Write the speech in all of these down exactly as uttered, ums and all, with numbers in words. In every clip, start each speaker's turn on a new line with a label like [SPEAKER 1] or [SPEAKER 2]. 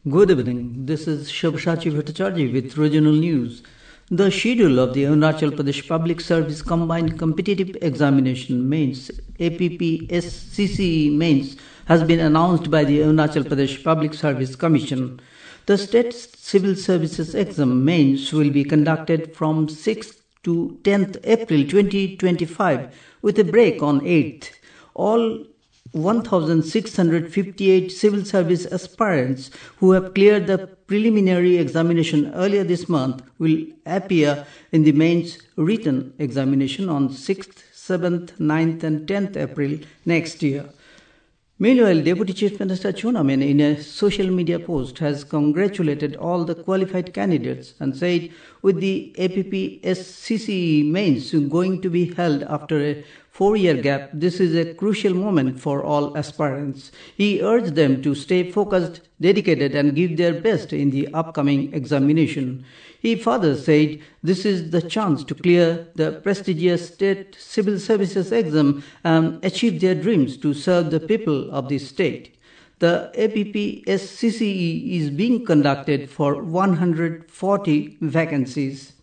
[SPEAKER 1] Good evening. This is Shobhasachi Bhattacharya with regional news. The schedule of the Arunachal Pradesh Public Service Combined Competitive Examination Mains A P P S C C E Mains has been announced by the Arunachal Pradesh Public Service Commission. The State Civil Services Exam Mains will be conducted from sixth to tenth April twenty twenty-five with a break on eighth. All one thousand six hundred fifty-eight civil service aspirants who have cleared the preliminary examination earlier this month will appear in the mains written examination on sixth, seventh, ninth and tenth April next year. Meanwhile, Deputy Chief Minister Chona Menon in a social media post has congratulated all the qualified candidates and said with the A P P S C C E mains going to be held after a four-year gap, this is a crucial moment for all aspirants. He urged them to stay focused, dedicated and give their best in the upcoming examination. He further said this is the chance to clear the prestigious state civil services exam and achieve their dreams to serve the people of the state. The A P P S C C E is being conducted for one hundred forty vacancies.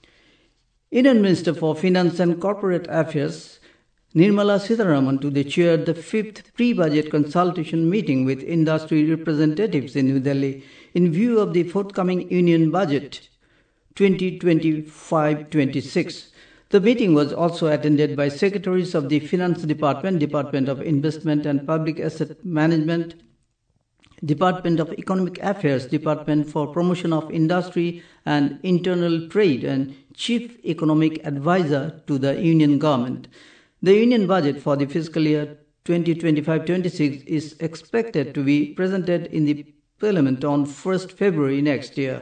[SPEAKER 1] Indian Minister for Finance and Corporate Affairs Nirmala Sitharaman today chaired the fifth pre-budget consultation meeting with industry representatives in New Delhi in view of the forthcoming Union Budget twenty twenty-five twenty-six. The meeting was also attended by Secretaries of the Finance Department, Department of Investment and Public Asset Management, Department of Economic Affairs, Department for Promotion of Industry and Internal Trade, and Chief Economic Advisor to the Union Government. The Union Budget for the fiscal year twenty twenty-five twenty-six is expected to be presented in the Parliament on first February next year.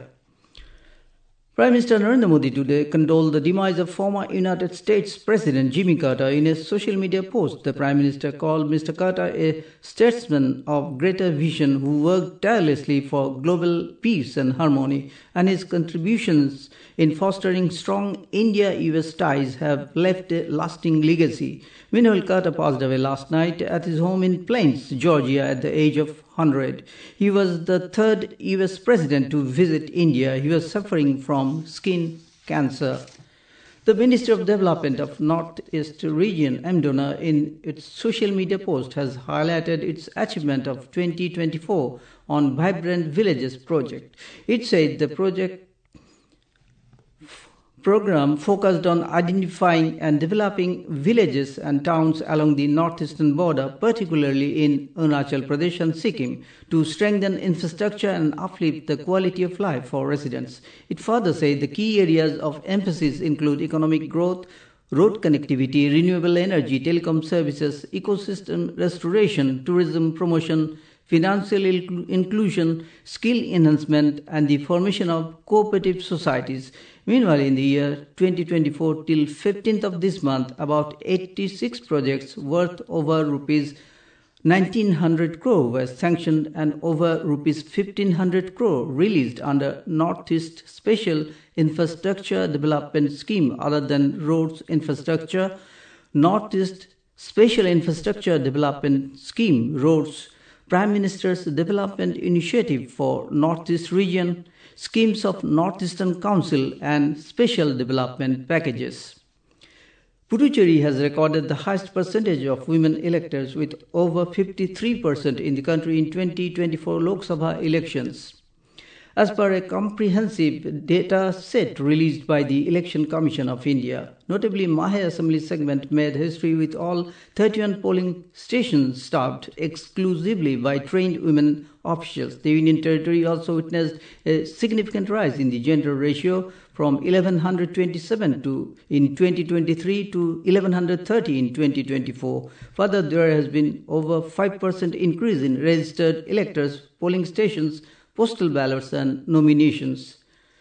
[SPEAKER 1] Prime Minister Narendra Modi today condoled the demise of former United States President Jimmy Carter. In a social media post, the Prime Minister called Mister Carter a statesman of greater vision who worked tirelessly for global peace and harmony, and his contributions in fostering strong India-U S ties have left a lasting legacy. Meanwhile, Carter passed away last night at his home in Plains, Georgia, at the age of one hundred. He was the third U S president to visit India. He was suffering from skin cancer. The Ministry of Development of Northeast Region, MDONA, in its social media post has highlighted its achievement of twenty twenty-four on Vibrant Villages project. It said the project program focused on identifying and developing villages and towns along the northeastern border, particularly in Arunachal Pradesh and Sikkim, to strengthen infrastructure and uplift the quality of life for residents. It further said the key areas of emphasis include economic growth, road connectivity, renewable energy, telecom services, ecosystem restoration, tourism promotion, financial inclusion, skill enhancement, and the formation of cooperative societies. Meanwhile, in the year twenty twenty-four till fifteenth of this month, about eighty-six projects worth over rupees nineteen hundred crore were sanctioned and over rupees fifteen hundred crore released under Northeast Special Infrastructure Development Scheme. Other than roads infrastructure, Northeast Special Infrastructure Development Scheme, roads, Prime Minister's Development Initiative for Northeast Region, schemes of Northeastern Council and special development packages. Puducherry has recorded the highest percentage of women electors with over fifty-three percent in the country in twenty twenty-four Lok Sabha elections. As per a comprehensive data set released by the Election Commission of India, notably Mahe Assembly segment made history with all thirty-one polling stations staffed exclusively by trained women officials. The Union Territory also witnessed a significant rise in the gender ratio from eleven twenty-seven to in twenty twenty-three to eleven thirty in twenty twenty-four. Further, there has been over five percent increase in registered electors, polling stations, postal ballots and nominations.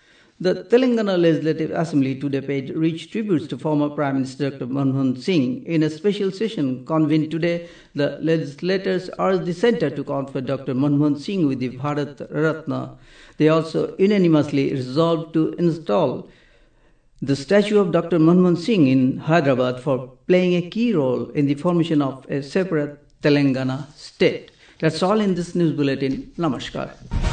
[SPEAKER 1] The Telangana Legislative Assembly today paid rich tributes to former Prime Minister Doctor Manmohan Singh. In a special session convened today, the legislators urged the centre to confer Doctor Manmohan Singh with the Bharat Ratna. They also unanimously resolved to install the statue of Doctor Manmohan Singh in Hyderabad for playing a key role in the formation of a separate Telangana state. That's all in this news bulletin. Namaskar.